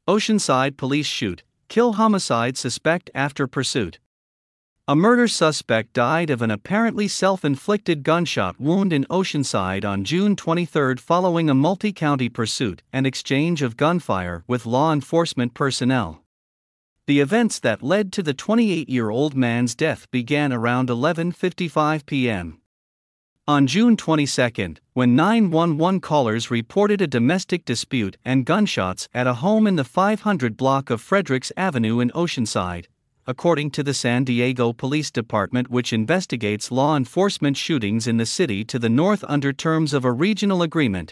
Oceanside police shoot, kill homicide suspect after pursuit. A murder suspect died of an apparently self-inflicted gunshot wound in Oceanside on June 23 following a multi-county pursuit and exchange of gunfire with law enforcement personnel. The events that led to the 28-year-old man's death began around 11:55 p.m. on June 22, when 911 callers reported a domestic dispute and gunshots at a home in the 500 block of Fredericks Avenue in Oceanside, according to the San Diego Police Department, which investigates law enforcement shootings in the city to the north under terms of a regional agreement.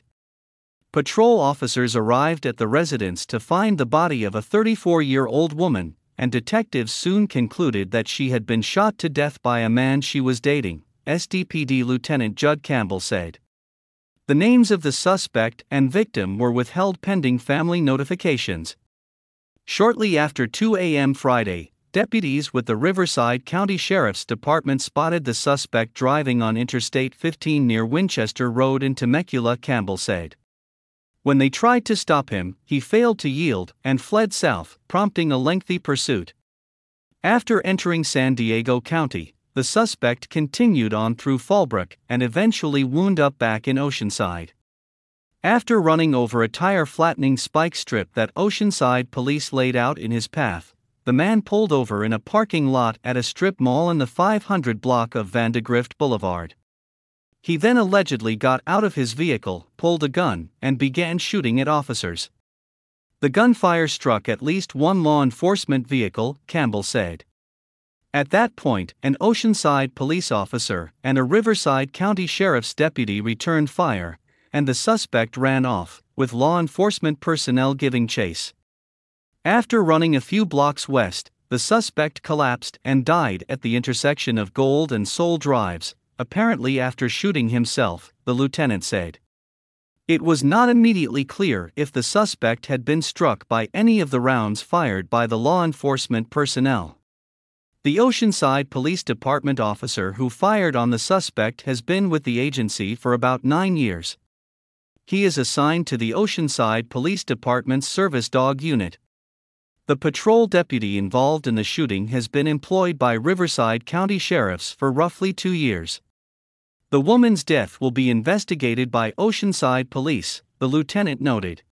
Patrol officers arrived at the residence to find the body of a 34-year-old woman, and detectives soon concluded that she had been shot to death by a man she was dating, SDPD Lieutenant Judd Campbell said. The names of the suspect and victim were withheld pending family notifications. Shortly after 2 a.m. Friday, deputies with the Riverside County Sheriff's Department spotted the suspect driving on Interstate 15 near Winchester Road in Temecula, Campbell said. When they tried to stop him, he failed to yield and fled south, prompting a lengthy pursuit. After entering San Diego County, the suspect continued on through Fallbrook and eventually wound up back in Oceanside. After running over a tire-flattening spike strip that Oceanside police laid out in his path, the man pulled over in a parking lot at a strip mall in the 500 block of Vandegrift Boulevard. He then allegedly got out of his vehicle, pulled a gun, and began shooting at officers. The gunfire struck at least one law enforcement vehicle, Campbell said. At that point, an Oceanside police officer and a Riverside County Sheriff's deputy returned fire, and the suspect ran off, with law enforcement personnel giving chase. After running a few blocks west, the suspect collapsed and died at the intersection of Gold and Soul Drives, apparently after shooting himself, the lieutenant said. It was not immediately clear if the suspect had been struck by any of the rounds fired by the law enforcement personnel. The Oceanside Police Department officer who fired on the suspect has been with the agency for about 9 years. He is assigned to the Oceanside Police Department's Service Dog Unit. The patrol deputy involved in the shooting has been employed by Riverside County Sheriffs for roughly 2 years. The woman's death will be investigated by Oceanside Police, the lieutenant noted.